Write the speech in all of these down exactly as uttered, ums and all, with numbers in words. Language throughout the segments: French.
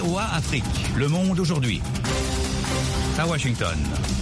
V O A Afrique. Le monde aujourd'hui. À Washington.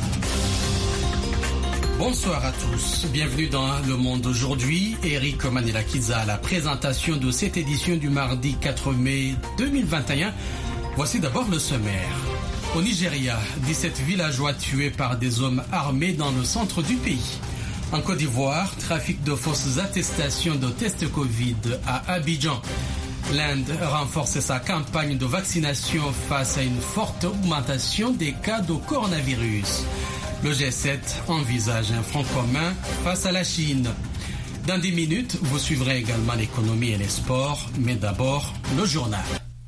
Bonsoir à tous. Bienvenue dans Le Monde aujourd'hui. Eric Manila-Kiza à la présentation de cette édition du mardi quatre mai deux mille vingt et un. Voici d'abord le sommaire. Au Nigeria, dix-sept villageois tués par des hommes armés dans le centre du pays. En Côte d'Ivoire, trafic de fausses attestations de tests Covid à Abidjan. L'Inde renforce sa campagne de vaccination face à une forte augmentation des cas de coronavirus. Le G sept envisage un front commun face à la Chine. Dans dix minutes, vous suivrez également l'économie et les sports, mais d'abord le journal.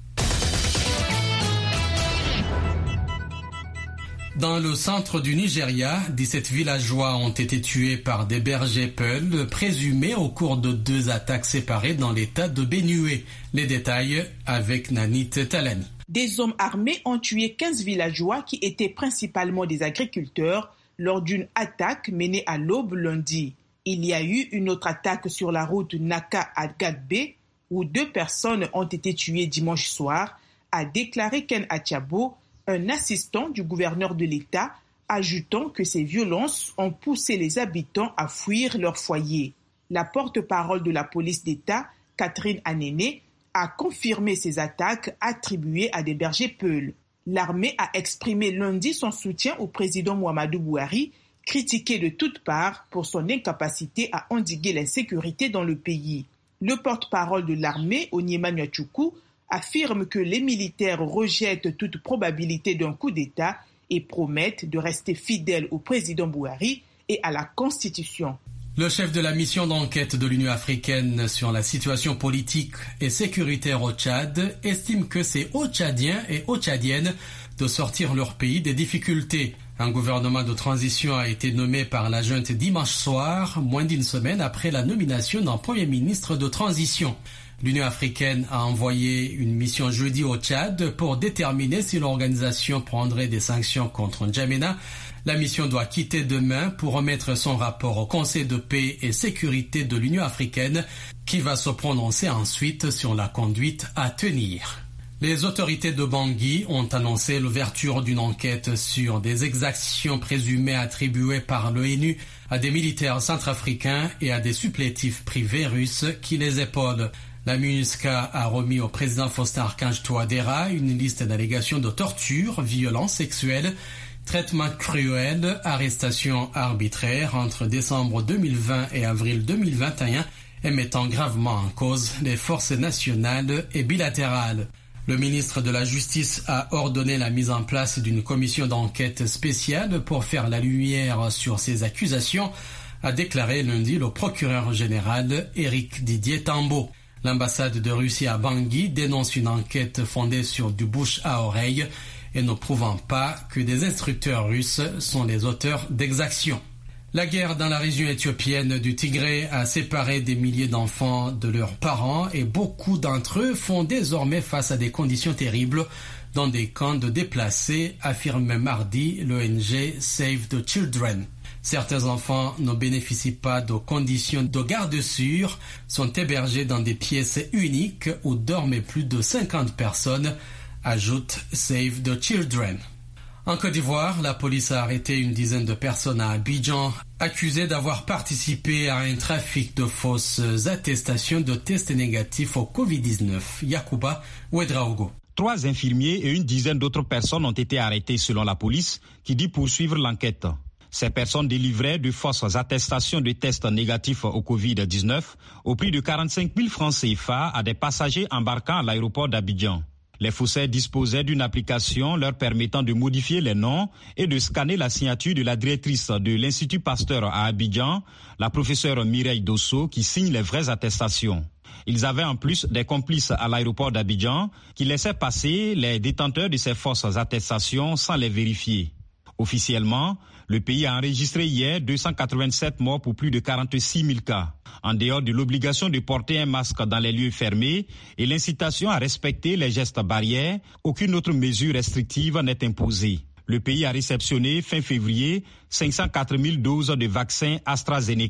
Dans le centre du Nigeria, dix-sept villageois ont été tués par des bergers Peul présumés au cours de deux attaques séparées dans l'état de Benue. Les détails avec Nanit Talani. Des hommes armés ont tué quinze villageois qui étaient principalement des agriculteurs lors d'une attaque menée à l'aube lundi. Il y a eu une autre attaque sur la route Naka à Gadbe où deux personnes ont été tuées dimanche soir, a déclaré Ken Achabo, un assistant du gouverneur de l'État, ajoutant que ces violences ont poussé les habitants à fuir leur foyer. La porte-parole de la police d'État, Catherine Anene, a confirmé ces attaques attribuées à des bergers Peul. L'armée a exprimé lundi son soutien au président Muhammadu Buhari, critiqué de toutes parts pour son incapacité à endiguer l'insécurité dans le pays. Le porte-parole de l'armée, Onyema Nwachukwu, affirme que les militaires rejettent toute probabilité d'un coup d'État et promettent de rester fidèles au président Buhari et à la Constitution. Le chef de la mission d'enquête de l'Union africaine sur la situation politique et sécuritaire au Tchad estime que c'est aux Tchadiens et aux Tchadiennes de sortir leur pays des difficultés. Un gouvernement de transition a été nommé par la junte dimanche soir, moins d'une semaine après la nomination d'un premier ministre de transition. L'Union africaine a envoyé une mission jeudi au Tchad pour déterminer si l'organisation prendrait des sanctions contre N'Djamena. La mission doit quitter demain pour remettre son rapport au Conseil de paix et sécurité de l'Union africaine qui va se prononcer ensuite sur la conduite à tenir. Les autorités de Bangui ont annoncé l'ouverture d'une enquête sur des exactions présumées attribuées par l'ONU à des militaires centrafricains et à des supplétifs privés russes qui les épaulent. La MINUSCA a remis au président Faustin Archange Touadéra une liste d'allégations de torture, violences sexuelles, traitements cruels, arrestations arbitraires entre décembre deux mille vingt et avril deux mille vingt et un et mettant gravement en cause les forces nationales et bilatérales. Le ministre de la Justice a ordonné la mise en place d'une commission d'enquête spéciale pour faire la lumière sur ces accusations, a déclaré lundi le procureur général Éric Didier Tambo. L'ambassade de Russie à Bangui dénonce une enquête fondée sur du bouche à oreille et ne prouvant pas que des instructeurs russes sont les auteurs d'exactions. La guerre dans la région éthiopienne du Tigré a séparé des milliers d'enfants de leurs parents et beaucoup d'entre eux font désormais face à des conditions terribles dans des camps de déplacés, affirme mardi l'O N G Save the Children. Certains enfants ne bénéficient pas de conditions de garde sûres, sont hébergés dans des pièces uniques où dorment plus de cinquante personnes, ajoute Save the Children. En Côte d'Ivoire, la police a arrêté une dizaine de personnes à Abidjan, accusées d'avoir participé à un trafic de fausses attestations de tests négatifs au covid dix-neuf. Yacouba Ouedraogo. Trois infirmiers et une dizaine d'autres personnes ont été arrêtées selon la police, qui dit poursuivre l'enquête. Ces personnes délivraient de fausses attestations de tests négatifs au covid dix-neuf au prix de quarante-cinq mille francs C F A à des passagers embarquant à l'aéroport d'Abidjan. Les faussaires disposaient d'une application leur permettant de modifier les noms et de scanner la signature de la directrice de l'Institut Pasteur à Abidjan, la professeure Mireille Dosso, qui signe les vraies attestations. Ils avaient en plus des complices à l'aéroport d'Abidjan qui laissaient passer les détenteurs de ces fausses attestations sans les vérifier. Officiellement, le pays a enregistré hier deux cent quatre-vingt-sept morts pour plus de quarante-six mille cas. En dehors de l'obligation de porter un masque dans les lieux fermés et l'incitation à respecter les gestes barrières, aucune autre mesure restrictive n'est imposée. Le pays a réceptionné fin février cinq cent quatre mille doses de vaccins AstraZeneca.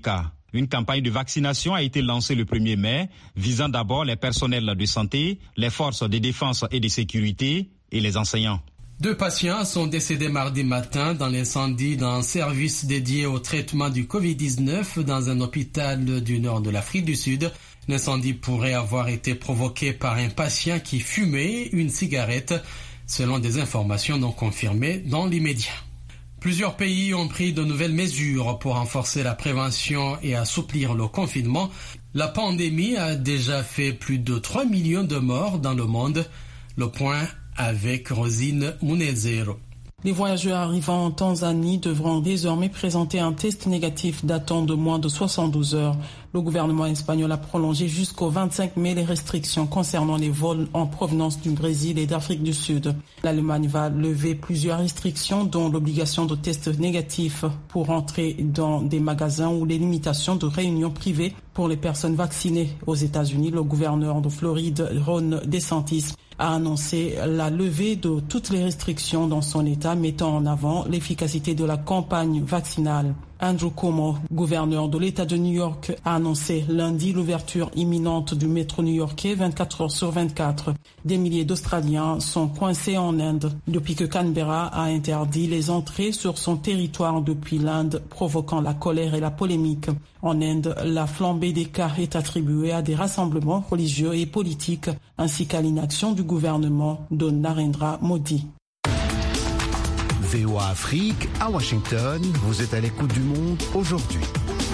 Une campagne de vaccination a été lancée le premier mai, visant d'abord les personnels de santé, les forces de défense et de sécurité et les enseignants. Deux patients sont décédés mardi matin dans l'incendie d'un service dédié au traitement du covid dix-neuf dans un hôpital du nord de l'Afrique du Sud. L'incendie pourrait avoir été provoqué par un patient qui fumait une cigarette, selon des informations non confirmées dans l'immédiat. Plusieurs pays ont pris de nouvelles mesures pour renforcer la prévention et assouplir le confinement. La pandémie a déjà fait plus de trois millions de morts dans le monde. Le point avec Rosine Munezero. Les voyageurs arrivant en Tanzanie devront désormais présenter un test négatif datant de moins de soixante-douze heures. Le gouvernement espagnol a prolongé jusqu'au vingt-cinq mai les restrictions concernant les vols en provenance du Brésil et d'Afrique du Sud. L'Allemagne va lever plusieurs restrictions, dont l'obligation de test négatif pour entrer dans des magasins ou les limitations de réunions privées pour les personnes vaccinées. Aux États-Unis, le gouverneur de Floride, Ron DeSantis, a annoncé la levée de toutes les restrictions dans son État, mettant en avant l'efficacité de la campagne vaccinale. Andrew Cuomo, gouverneur de l'État de New York, a annoncé lundi l'ouverture imminente du métro new-yorkais vingt-quatre heures sur vingt-quatre. Des milliers d'Australiens sont coincés en Inde depuis que Canberra a interdit les entrées sur son territoire depuis l'Inde, provoquant la colère et la polémique. En Inde, la flambée des cas est attribuée à des rassemblements religieux et politiques, ainsi qu'à l'inaction du gouvernement de Narendra Modi. V O A Afrique, à Washington, vous êtes à l'écoute du monde aujourd'hui.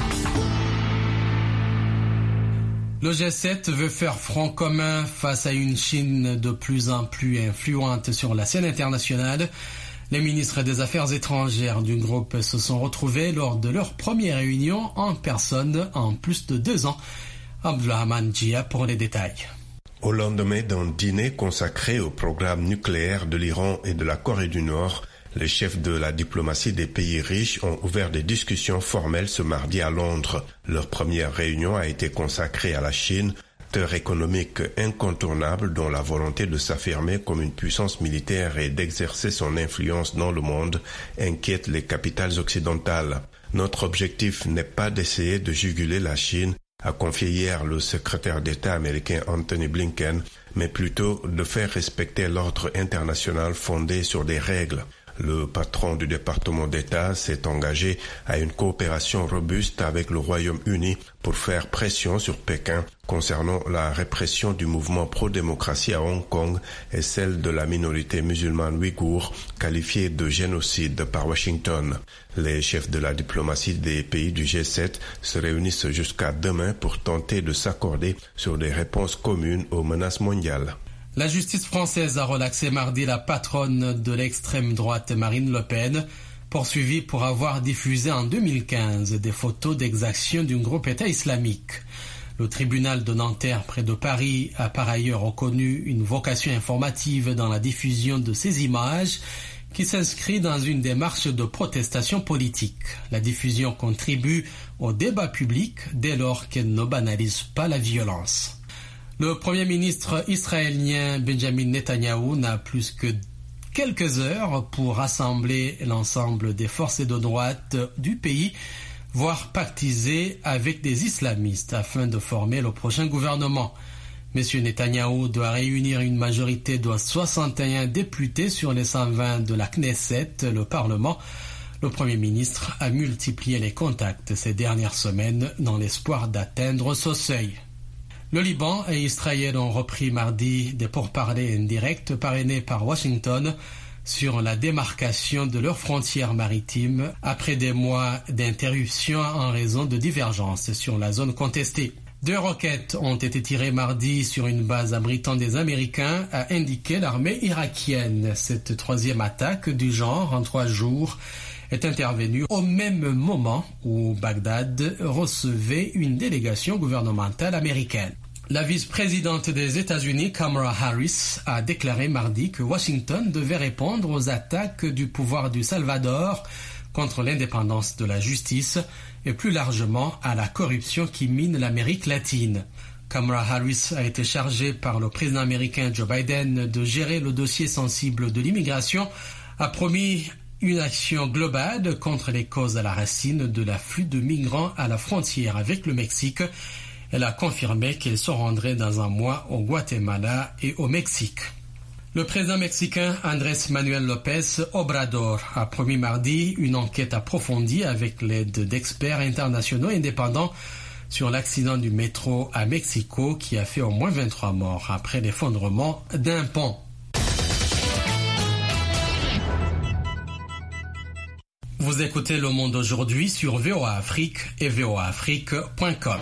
Le G sept veut faire front commun face à une Chine de plus en plus influente sur la scène internationale. Les ministres des Affaires étrangères du groupe se sont retrouvés lors de leur première réunion en personne en plus de deux ans. Abdulrahman Jia pour les détails. Au lendemain d'un dîner consacré au programme nucléaire de l'Iran et de la Corée du Nord, les chefs de la diplomatie des pays riches ont ouvert des discussions formelles ce mardi à Londres. Leur première réunion a été consacrée à la Chine, acteur économique incontournable dont la volonté de s'affirmer comme une puissance militaire et d'exercer son influence dans le monde inquiète les capitales occidentales. Notre objectif n'est pas d'essayer de juguler la Chine, a confié hier le secrétaire d'État américain Anthony Blinken, mais plutôt de faire respecter l'ordre international fondé sur des règles. Le patron du département d'État s'est engagé à une coopération robuste avec le Royaume-Uni pour faire pression sur Pékin concernant la répression du mouvement pro-démocratie à Hong Kong et celle de la minorité musulmane ouïghour qualifiée de génocide par Washington. Les chefs de la diplomatie des pays du G sept se réunissent jusqu'à demain pour tenter de s'accorder sur des réponses communes aux menaces mondiales. La justice française a relaxé mardi la patronne de l'extrême droite Marine Le Pen, poursuivie pour avoir diffusé en deux mille quinze des photos d'exaction d'un groupe État islamique. Le tribunal de Nanterre près de Paris a par ailleurs reconnu une vocation informative dans la diffusion de ces images qui s'inscrit dans une démarche de protestation politique. La diffusion contribue au débat public dès lors qu'elle ne banalise pas la violence. Le Premier ministre israélien Benjamin Netanyahou n'a plus que quelques heures pour rassembler l'ensemble des forces de droite du pays, voire pactiser avec des islamistes afin de former le prochain gouvernement. Monsieur Netanyahou doit réunir une majorité de soixante et un députés sur les cent vingt de la Knesset, le Parlement. Le Premier ministre a multiplié les contacts ces dernières semaines dans l'espoir d'atteindre ce seuil. Le Liban et Israël ont repris mardi des pourparlers indirects parrainés par Washington sur la démarcation de leurs frontières maritimes après des mois d'interruption en raison de divergences sur la zone contestée. Deux roquettes ont été tirées mardi sur une base abritant des Américains, a indiqué l'armée irakienne. Cette troisième attaque du genre en trois jours est intervenue au même moment où Bagdad recevait une délégation gouvernementale américaine. La vice-présidente des États-Unis, Kamala Harris, a déclaré mardi que Washington devait répondre aux attaques du pouvoir du Salvador contre l'indépendance de la justice et plus largement à la corruption qui mine l'Amérique latine. Kamala Harris a été chargée par le président américain Joe Biden de gérer le dossier sensible de l'immigration, a promis une action globale contre les causes à la racine de l'afflux de migrants à la frontière avec le Mexique. Elle a confirmé qu'elle se rendrait dans un mois au Guatemala et au Mexique. Le président mexicain Andrés Manuel López Obrador a promis mardi une enquête approfondie avec l'aide d'experts internationaux indépendants sur l'accident du métro à Mexico qui a fait au moins vingt-trois morts après l'effondrement d'un pont. Vous écoutez Le Monde aujourd'hui sur V O A Afrique et V O A Afrique point com.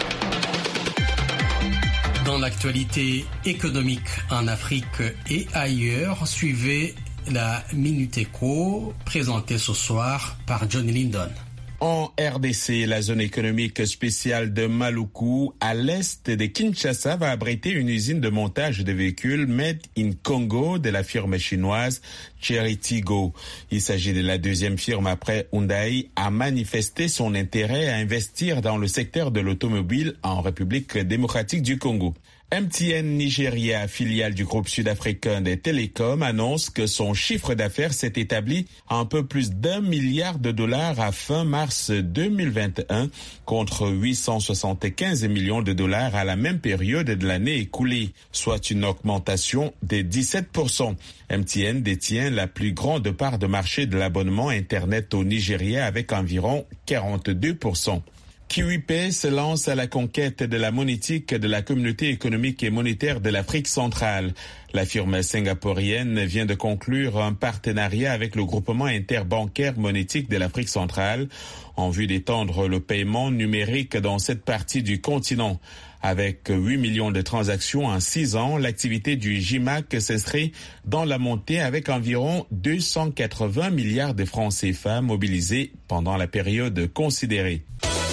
Dans l'actualité économique en Afrique et ailleurs, suivez la Minute Éco présentée ce soir par Johnny Lindon. En R D C, la zone économique spéciale de Maluku, à l'est de Kinshasa, va abriter une usine de montage de véhicules Made in Congo de la firme chinoise Cheritigo. Il s'agit de la deuxième firme après Hyundai à manifester son intérêt à investir dans le secteur de l'automobile en République démocratique du Congo. M T N Nigeria, filiale du groupe sud-africain des télécoms, annonce que son chiffre d'affaires s'est établi à un peu plus d'un milliard de dollars à fin mars deux mille vingt et un contre huit cent soixante-quinze millions de dollars à la même période de l'année écoulée, soit une augmentation de dix-sept pour cent. M T N détient la plus grande part de marché de l'abonnement Internet au Nigeria avec environ quarante-deux pour cent. Kiwipay se lance à la conquête de la monétique de la communauté économique et monétaire de l'Afrique centrale. La firme singapourienne vient de conclure un partenariat avec le groupement interbancaire monétique de l'Afrique centrale en vue d'étendre le paiement numérique dans cette partie du continent. Avec huit millions de transactions en six ans, l'activité du J M A C s'inscrit dans la montée avec environ deux cent quatre-vingts milliards de francs C F A mobilisés pendant la période considérée.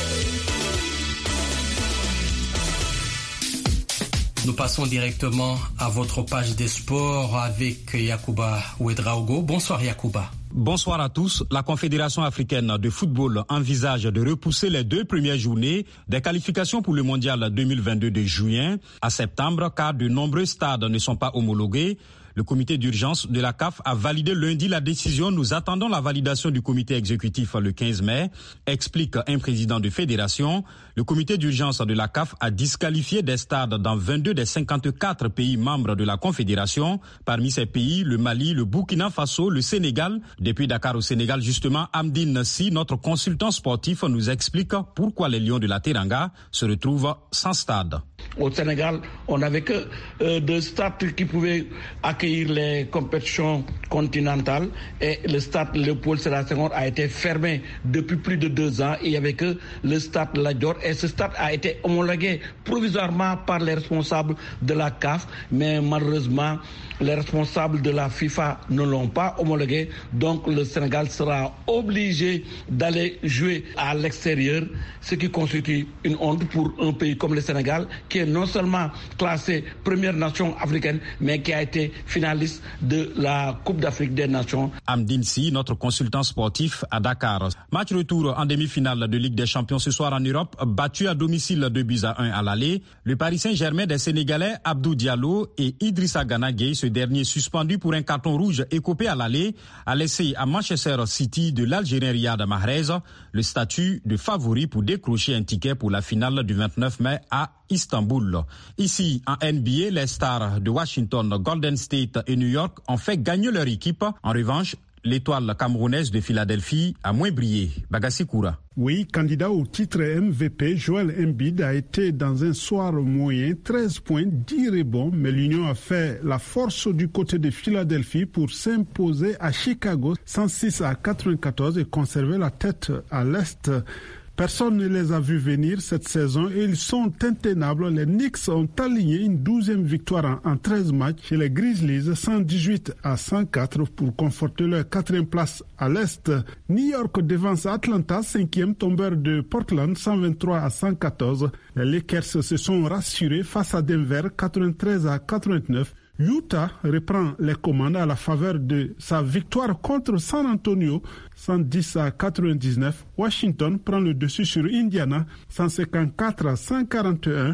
Nous passons directement à votre page des sports avec Yacouba Ouedraogo. Bonsoir Yacouba. Bonsoir à tous. La Confédération africaine de football envisage de repousser les deux premières journées des qualifications pour le mondial deux mille vingt-deux de juin à septembre car de nombreux stades ne sont pas homologués. Le comité d'urgence de la C A F a validé lundi la décision. Nous attendons la validation du comité exécutif le quinze mai, explique un président de fédération. Le comité d'urgence de la C A F a disqualifié des stades dans vingt-deux des cinquante-quatre pays membres de la Confédération. Parmi ces pays, le Mali, le Burkina Faso, le Sénégal. Depuis Dakar au Sénégal, justement, Amdine Si, notre consultant sportif, nous explique pourquoi les Lions de la Teranga se retrouvent sans stade. Au Sénégal, on n'avait que euh, deux stades qui pouvaient accueillir les compétitions continentales et le stade Léopold Sédar Senghor a été fermé depuis plus de deux ans. Il n'y avait que le stade Lat Dior et ce stade a été homologué provisoirement par les responsables de la C A F, mais malheureusement, les responsables de la FIFA ne l'ont pas homologué. Donc le Sénégal sera obligé d'aller jouer à l'extérieur, ce qui constitue une honte pour un pays comme le Sénégal, qui est non seulement classé première nation africaine, mais qui a été finaliste de la Coupe d'Afrique des Nations. Amdine Si, notre consultant sportif à Dakar. Match retour en demi-finale de Ligue des Champions ce soir en Europe, battu à domicile deux buts à un à l'aller. Le Paris Saint-Germain des Sénégalais Abdou Diallo et Idrissa Gana Gueye, ce dernier suspendu pour un carton rouge écopé à l'aller, a laissé à Manchester City de l'Algérien Riyad Mahrez le statut de favori pour décrocher un ticket pour la finale du vingt-neuf mai à Istanbul. Ici, en N B A, les stars de Washington, Golden State et New York ont fait gagner leur équipe. En revanche, l'étoile camerounaise de Philadelphie a moins brillé. Bagassi Koura. Oui, candidat au titre M V P, Joel Embiid a été dans un soir moyen, treize points, dix rebonds, mais l'Union a fait la force du côté de Philadelphie pour s'imposer à Chicago cent six à quatre-vingt-quatorze et conserver la tête à l'Est. Personne ne les a vus venir cette saison et ils sont intenables. Les Knicks ont aligné une douzième victoire en, en treize matchs chez les Grizzlies, cent dix-huit à cent quatre pour conforter leur quatrième place à l'Est. New York devance Atlanta, cinquième, tombeur de Portland, cent vingt-trois à cent quatorze. Les Lakers se sont rassurés face à Denver, quatre-vingt-treize à quatre-vingt-neuf. Utah reprend les commandes à la faveur de sa victoire contre San Antonio, cent dix à quatre-vingt-dix-neuf. Washington prend le dessus sur Indiana, cent cinquante-quatre à cent quarante et un.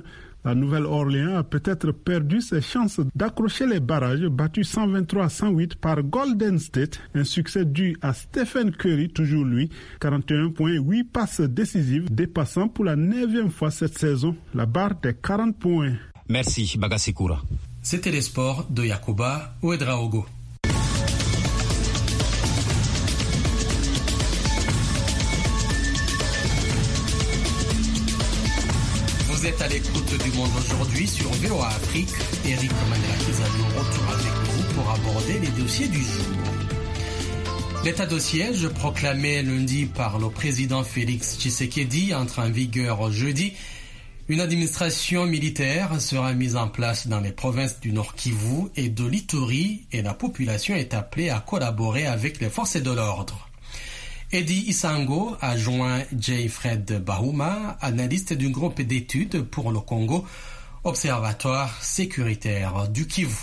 La Nouvelle-Orléans a peut-être perdu ses chances d'accrocher les barrages battus cent vingt-trois à cent huit par Golden State, un succès dû à Stephen Curry, toujours lui, quarante et un points, huit passes décisives, dépassant pour la neuvième fois cette saison la barre des quarante points. Merci Bagasikoura. C'était les sports de Yakuba Ouedraogo. Vous êtes à l'écoute du Monde aujourd'hui sur V O A Afrique. Eric Mandela est de retour avec vous pour aborder les dossiers du jour. L'état de siège proclamé lundi par le président Félix Tshisekedi entre en vigueur jeudi. Une administration militaire sera mise en place dans les provinces du Nord Kivu et de l'Ituri et la population est appelée à collaborer avec les forces de l'ordre. Eddie Isango a joint J. Fred Bahuma, analyste d'un groupe d'études pour le Congo, observatoire sécuritaire du Kivu.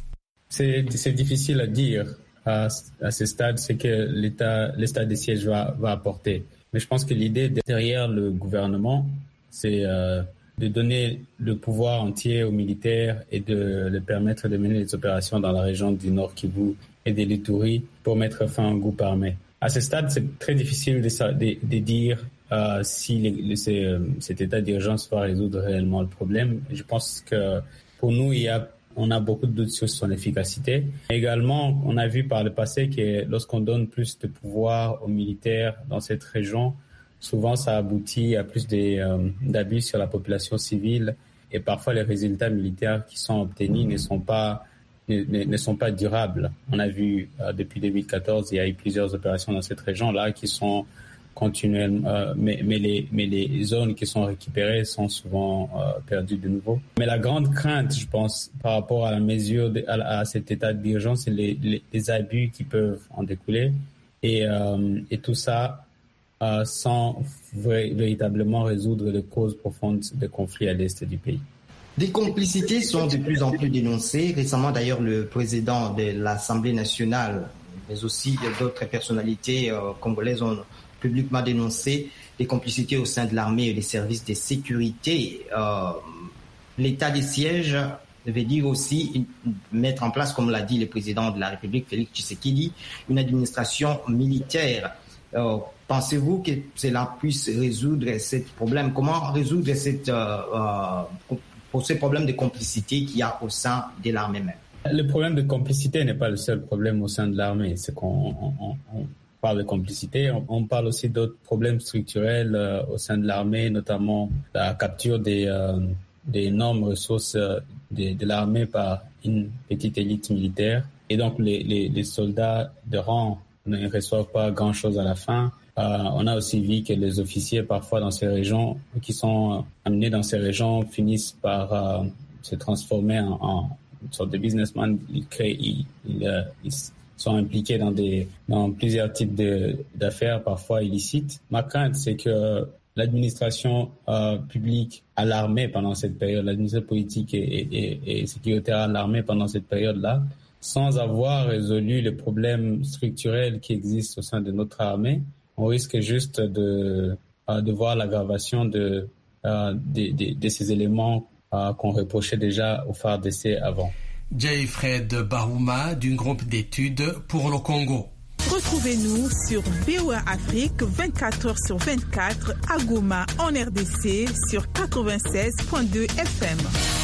C'est, c'est difficile à dire à, à ce stade ce que l'état, l'état de siège va, va apporter. Mais je pense que l'idée derrière le gouvernement, c'est euh, de donner le pouvoir entier aux militaires et de leur permettre de mener les opérations dans la région du Nord Kivu et de l'Ituri pour mettre fin au groupe armé. À ce stade, c'est très difficile de, de, de dire euh, si les, les, cet état d'urgence va résoudre réellement le problème. Je pense que pour nous, il y a, on a beaucoup de doutes sur son efficacité. Également, on a vu par le passé que lorsqu'on donne plus de pouvoir aux militaires dans cette région, souvent ça aboutit à plus de, euh, d'abus sur la population civile et parfois les résultats militaires qui sont obtenus ne sont pas Ne, ne sont pas durables. On a vu euh, depuis deux mille quatorze, il y a eu plusieurs opérations dans cette région-là qui sont continuellement, euh, mais, mais, les, mais les zones qui sont récupérées sont souvent euh, perdues de nouveau. Mais la grande crainte, je pense, par rapport à la mesure, de, à, à cet état d'urgence, c'est les, les, les abus qui peuvent en découler et, euh, et tout ça euh, sans vrai, véritablement résoudre les causes profondes des conflits à l'est du pays. Des complicités sont de plus en plus dénoncées. Récemment, d'ailleurs, le président de l'Assemblée nationale, mais aussi d'autres personnalités euh, congolaises ont publiquement dénoncé des complicités au sein de l'armée et des services de sécurité. Euh, l'état de siège veut dire aussi mettre en place, comme l'a dit le président de la République, Félix Tshisekedi, une administration militaire. Euh, pensez-vous que cela puisse résoudre ce problème? Comment résoudre cette... Euh, euh, pour ce problème de complicité qu'il y a au sein de l'armée même? Le problème de complicité n'est pas le seul problème au sein de l'armée. C'est qu'on on, on parle de complicité, on, on parle aussi d'autres problèmes structurels euh, au sein de l'armée, notamment la capture des, euh, des énormes ressources euh, de, de l'armée par une petite élite militaire. Et donc les, les, les soldats de rang ne reçoivent pas grand-chose à la fin. Euh, on a aussi vu que les officiers, parfois dans ces régions, qui sont amenés dans ces régions, finissent par euh, se transformer en, en une sorte de businessman. Ils, créent, ils, ils, euh, ils sont impliqués dans, des, dans plusieurs types de, d'affaires, parfois illicites. Ma crainte, c'est que l'administration euh, publique à l'armée pendant cette période, l'administration politique et, et, et, et sécuritaire à l'armée pendant cette période-là, sans avoir résolu les problèmes structurels qui existent au sein de notre armée, on risque juste de, de voir l'aggravation de, de, de, de ces éléments qu'on reprochait déjà au F A R D C avant. J. Fred Bahuma d'un groupe d'études pour le Congo. Retrouvez-nous sur V O A Afrique vingt-quatre heures sur vingt-quatre à Goma en R D C sur quatre-vingt-seize virgule deux F M.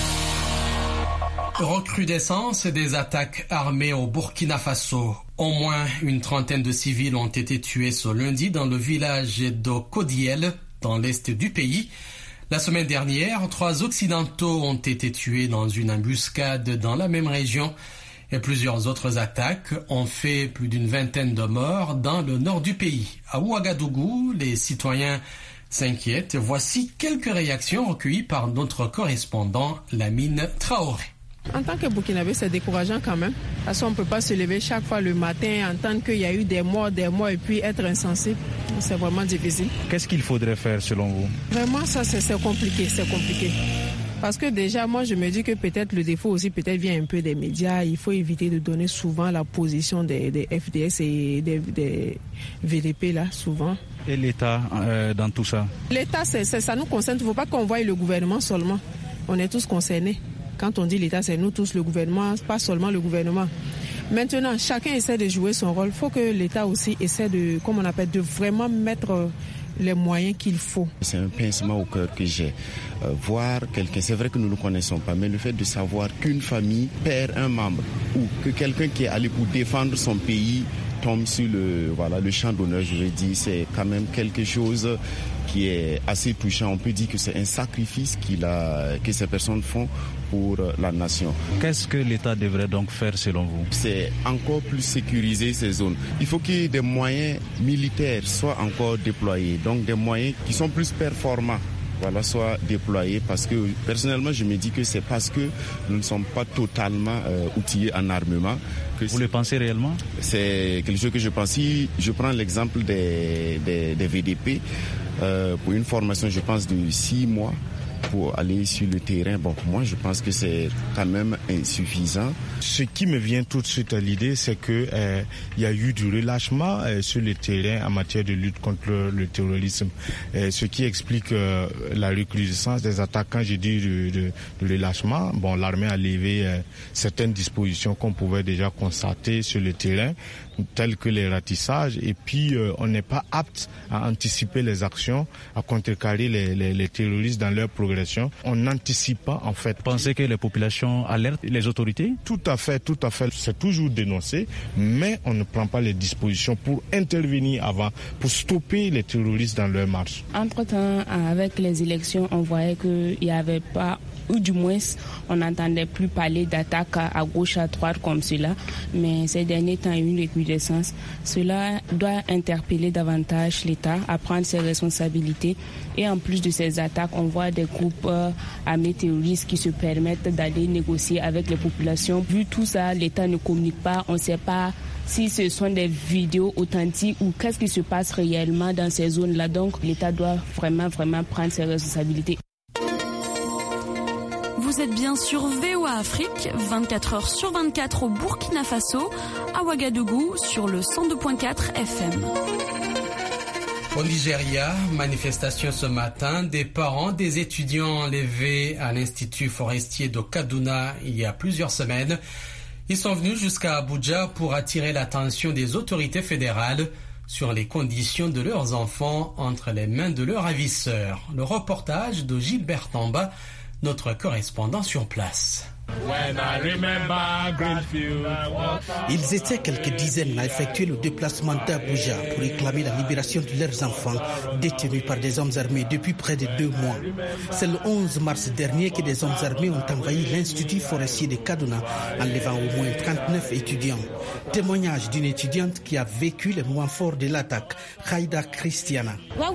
Recrudescence des attaques armées au Burkina Faso. Au moins une trentaine de civils ont été tués ce lundi dans le village de Kodiel, dans l'est du pays. La semaine dernière, trois Occidentaux ont été tués dans une embuscade dans la même région et plusieurs autres attaques ont fait plus d'une vingtaine de morts dans le nord du pays. À Ouagadougou, les citoyens s'inquiètent. Voici quelques réactions recueillies par notre correspondant Lamine Traoré. En tant que Burkinabé, c'est décourageant quand même. Parce qu'on ne peut pas se lever chaque fois le matin, entendre qu'il y a eu des morts, des morts et puis être insensible. C'est vraiment difficile. Qu'est-ce qu'il faudrait faire selon vous? Vraiment, ça c'est, c'est compliqué, c'est compliqué. Parce que déjà, moi, je me dis que peut-être le défaut aussi peut-être vient un peu des médias. Il faut éviter de donner souvent la position des, des F D S et des, des V D P, là, souvent. Et l'État euh, dans tout ça? L'État, c'est, c'est, ça nous concerne. Il ne faut pas qu'on voie le gouvernement seulement. on est tous concernés. Quand on dit l'État, c'est nous tous, le gouvernement, pas seulement le gouvernement. Maintenant, chacun essaie de jouer son rôle. Il faut que l'État aussi essaie de, comme on appelle, de vraiment mettre les moyens qu'il faut. C'est un pincement au cœur que j'ai. Euh, voir quelqu'un, c'est vrai que nous ne le connaissons pas, mais le fait de savoir qu'une famille perd un membre ou que quelqu'un qui est allé pour défendre son pays tombe sur le, voilà, le champ d'honneur, je veux dire, c'est quand même quelque chose qui est assez touchant. On peut dire que c'est un sacrifice qu'il a, que ces personnes font pour la nation. Qu'est-ce que l'État devrait donc faire selon vous? C'est encore plus sécuriser ces zones. Il faut que des moyens militaires soient encore déployés, donc des moyens qui sont plus performants. Voilà, soit déployés, parce que personnellement je me dis que c'est parce que nous ne sommes pas totalement euh, outillés en armement. Que vous le pensez réellement? C'est quelque chose que je pense. Si je prends l'exemple des, des, des V D P, euh, pour une formation je pense de six mois pour aller sur le terrain, bon, moi je pense que c'est quand même insuffisant. Ce qui me vient tout de suite à l'idée, c'est que euh, il y a eu du relâchement euh, sur le terrain en matière de lutte contre le, le terrorisme, euh, ce qui explique euh, la recrudescence des attaques. Quand j'ai dit de, de, de relâchement, bon, l'armée a levé euh, certaines dispositions qu'on pouvait déjà constater sur le terrain, tels que les ratissages, et puis euh, on n'est pas apte à anticiper les actions, à contrecarrer les, les, les terroristes dans leur progression. On n'anticipe pas en fait. Pensez que les populations alertent les autorités? Tout à fait, tout à fait. C'est toujours dénoncé, mais on ne prend pas les dispositions pour intervenir avant, pour stopper les terroristes dans leur marche. Entre-temps, avec les élections, on voyait qu'il n'y avait pas, ou du moins on n'entendait plus parler d'attaques à gauche, à droite comme cela, mais ces derniers temps, il y a eu une recrudescence. Cela doit interpeller davantage l'État à prendre ses responsabilités. Et en plus de ces attaques, on voit des groupes euh, armés terroristes qui se permettent d'aller négocier avec les populations. Vu tout ça, l'État ne communique pas, on ne sait pas si ce sont des vidéos authentiques ou qu'est-ce qui se passe réellement dans ces zones-là. Donc l'État doit vraiment, vraiment prendre ses responsabilités. Vous êtes bien sur V O A Afrique, vingt-quatre heures sur vingt-quatre au Burkina Faso, à Ouagadougou sur le cent deux virgule quatre F M. Au Nigeria, manifestation ce matin des parents des étudiants enlevés à l'Institut forestier de Kaduna il y a plusieurs semaines. Ils sont venus jusqu'à Abuja pour attirer l'attention des autorités fédérales sur les conditions de leurs enfants entre les mains de leurs ravisseurs. Le reportage de Gilbert Tamba, notre correspondant sur place. Ils étaient quelques dizaines à effectuer le déplacement d'Abuja pour réclamer la libération de leurs enfants détenus par des hommes armés depuis près de deux mois. C'est le onze mars dernier que des hommes armés ont envahi l'Institut forestier de Kaduna, enlevant au moins trente-neuf étudiants. Témoignage d'une étudiante qui a vécu les moments forts de l'attaque, Khaïda Christiana.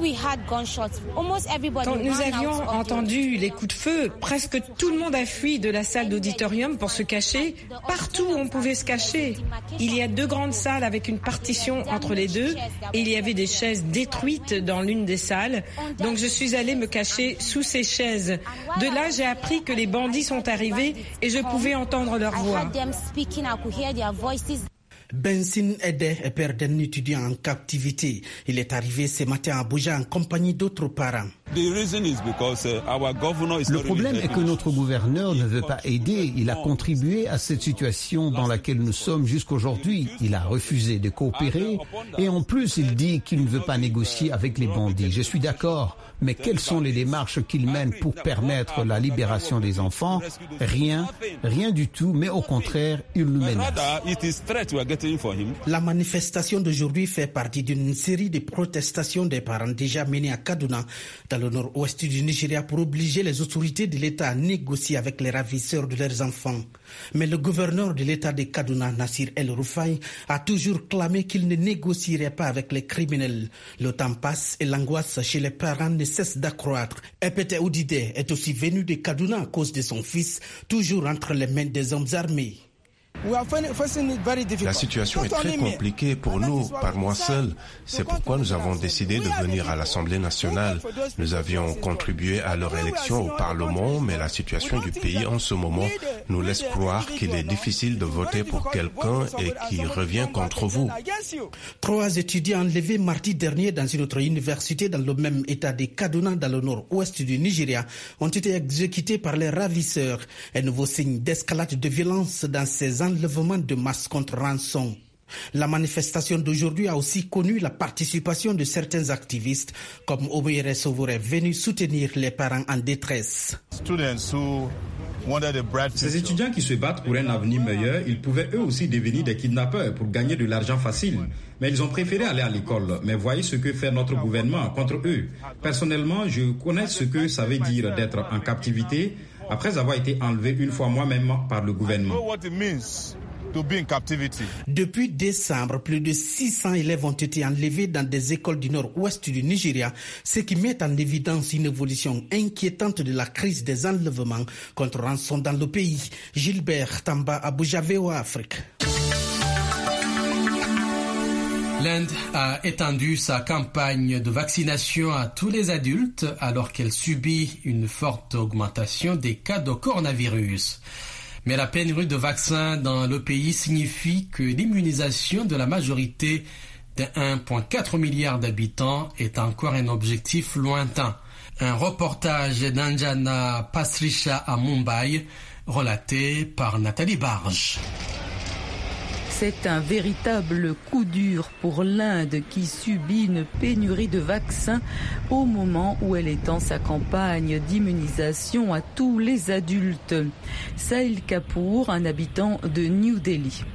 Quand nous avions entendu les coups de feu, presque tout le monde a fui de la salle d'auditorium pour se cacher. Partout on pouvait se cacher. Il y a deux grandes salles avec une partition entre les deux et il y avait des chaises détruites dans l'une des salles. Donc je suis allée me cacher sous ces chaises. De là, j'ai appris que les bandits sont arrivés et je pouvais entendre leur voix. Bensin Ede est père d'un étudiant en captivité. Il est arrivé ce matin à Abuja en compagnie d'autres parents. Le problème est que notre gouverneur ne veut pas aider. Il a contribué à cette situation dans laquelle nous sommes jusqu'aujourd'hui. Il a refusé de coopérer et en plus il dit qu'il ne veut pas négocier avec les bandits. Je suis d'accord, mais quelles sont les démarches qu'il mène pour permettre la libération des enfants? Rien, rien du tout, mais au contraire, il nous menace. La manifestation d'aujourd'hui fait partie d'une série de protestations des parents déjà menées à Kaduna, dans le nord-ouest du Nigeria, pour obliger les autorités de l'État à négocier avec les ravisseurs de leurs enfants. Mais le gouverneur de l'État de Kaduna, Nassir El-Rufai, a toujours clamé qu'il ne négocierait pas avec les criminels. Le temps passe et l'angoisse chez les parents ne cesse d'accroître. Epete Oudide est aussi venu de Kaduna à cause de son fils, toujours entre les mains des hommes armés. La situation est très compliquée pour nous, par moi seul. C'est pourquoi nous avons décidé de venir à l'Assemblée nationale. Nous avions contribué à leur élection au Parlement, mais la situation du pays en ce moment nous laisse croire qu'il est difficile de voter pour quelqu'un et qui revient contre vous. Trois étudiants enlevés mardi dernier dans une autre université dans le même état de Kaduna, dans le nord-ouest du Nigeria, ont été exécutés par les ravisseurs. Un nouveau signe d'escalade de violence dans ces enlèvements de masse contre rançon. La manifestation d'aujourd'hui a aussi connu la participation de certains activistes, comme Omoyere Sowore, venu soutenir les parents en détresse. Ces étudiants qui se battent pour un avenir meilleur, ils pouvaient eux aussi devenir des kidnappeurs pour gagner de l'argent facile. Mais ils ont préféré aller à l'école. Mais voyez ce que fait notre gouvernement contre eux. Personnellement, je connais ce que ça veut dire d'être en captivité après avoir été enlevé une fois moi-même par le gouvernement. Depuis décembre, plus de six cents élèves ont été enlevés dans des écoles du nord-ouest du Nigeria, ce qui met en évidence une évolution inquiétante de la crise des enlèvements contre rançon dans le pays. Gilbert Tamba, Abuja, V O A Afrique. L'Inde a étendu sa campagne de vaccination à tous les adultes alors qu'elle subit une forte augmentation des cas de coronavirus. Mais la pénurie de vaccins dans le pays signifie que l'immunisation de la majorité de un virgule quatre milliard d'habitants est encore un objectif lointain. Un reportage d'Anjana Pasricha à Mumbai, relaté par Nathalie Barge. C'est un véritable coup dur pour l'Inde qui subit une pénurie de vaccins au moment où elle étend sa campagne d'immunisation à tous les adultes. Sahil Kapoor, un habitant de New Delhi.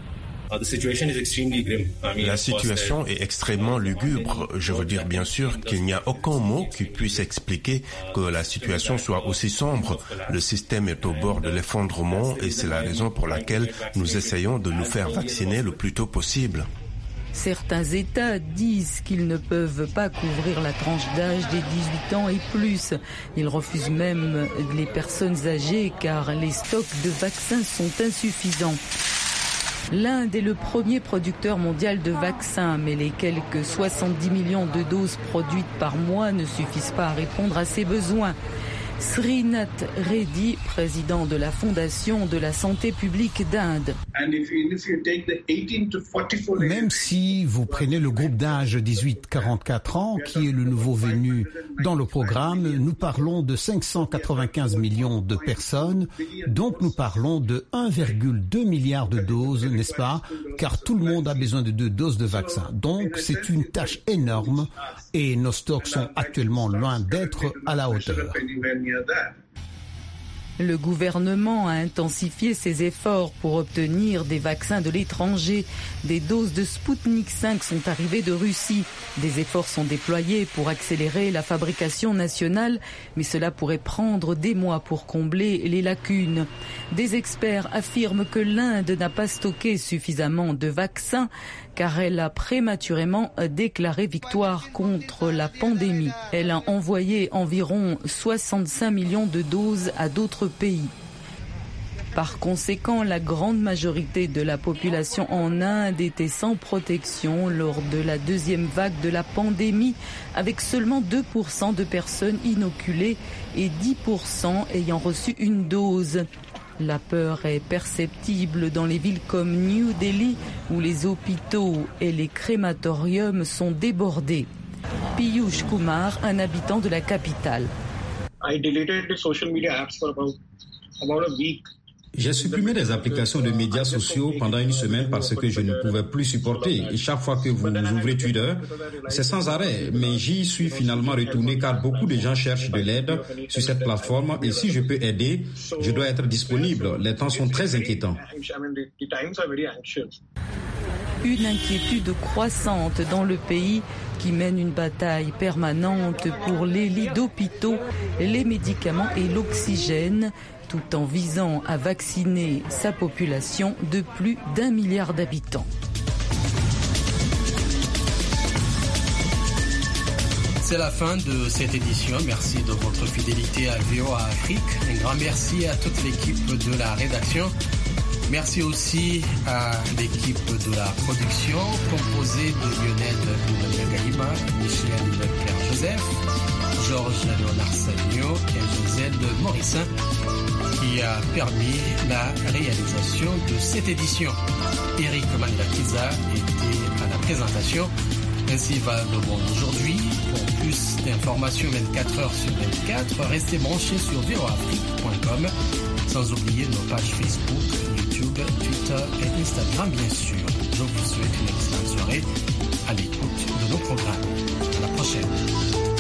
La situation est extrêmement lugubre. Je veux dire bien sûr qu'il n'y a aucun mot qui puisse expliquer que la situation soit aussi sombre. Le système est au bord de l'effondrement et c'est la raison pour laquelle nous essayons de nous faire vacciner le plus tôt possible. Certains États disent qu'ils ne peuvent pas couvrir la tranche d'âge des dix-huit ans et plus. Ils refusent même les personnes âgées car les stocks de vaccins sont insuffisants. L'Inde est le premier producteur mondial de vaccins, mais les quelques soixante-dix millions de doses produites par mois ne suffisent pas à répondre à ses besoins. Srinath Reddy, président de la Fondation de la santé publique d'Inde. Même si vous prenez le groupe d'âge dix-huit à quarante-quatre ans, qui est le nouveau venu dans le programme, nous parlons de cinq cent quatre-vingt-quinze millions de personnes, donc nous parlons de un virgule deux milliard de doses, n'est-ce pas? Car tout le monde a besoin de deux doses de vaccin. Donc c'est une tâche énorme et nos stocks sont actuellement loin d'être à la hauteur. Le gouvernement a intensifié ses efforts pour obtenir des vaccins de l'étranger. Des doses de Sputnik cinq sont arrivées de Russie. Des efforts sont déployés pour accélérer la fabrication nationale, mais cela pourrait prendre des mois pour combler les lacunes. Des experts affirment que l'Inde n'a pas stocké suffisamment de vaccins car elle a prématurément déclaré victoire contre la pandémie. Elle a envoyé environ soixante-cinq millions de doses à d'autres pays. Par conséquent, la grande majorité de la population en Inde était sans protection lors de la deuxième vague de la pandémie, avec seulement deux pour cent de personnes inoculées et dix pour cent ayant reçu une dose. La peur est perceptible dans les villes comme New Delhi, où les hôpitaux et les crématoriums sont débordés. Piyush Kumar, un habitant de la capitale. J'ai supprimé des applications de médias sociaux pendant une semaine parce que je ne pouvais plus supporter. Et chaque fois que vous ouvrez Twitter, c'est sans arrêt. Mais j'y suis finalement retourné car beaucoup de gens cherchent de l'aide sur cette plateforme. Et si je peux aider, je dois être disponible. Les temps sont très inquiétants. Une inquiétude croissante dans le pays qui mène une bataille permanente pour les lits d'hôpitaux, les médicaments et l'oxygène, tout en visant à vacciner sa population de plus d'un milliard d'habitants. C'est la fin de cette édition. Merci de votre fidélité à V O A Afrique. Un grand merci à toute l'équipe de la rédaction. Merci aussi à l'équipe de la production composée de Lionel Gaïma, Michel Pierre Joseph, Georges Léonard Sagno et José Morissin qui a permis la réalisation de cette édition. Eric Mandakiza était à la présentation. Ainsi va le monde aujourd'hui. Pour plus d'informations vingt-quatre heures sur vingt-quatre, restez branchés sur v o afrique point com, sans oublier nos pages Facebook, YouTube, Twitter et Instagram bien sûr. Je vous souhaite une excellente soirée à l'écoute de nos programmes. À la prochaine.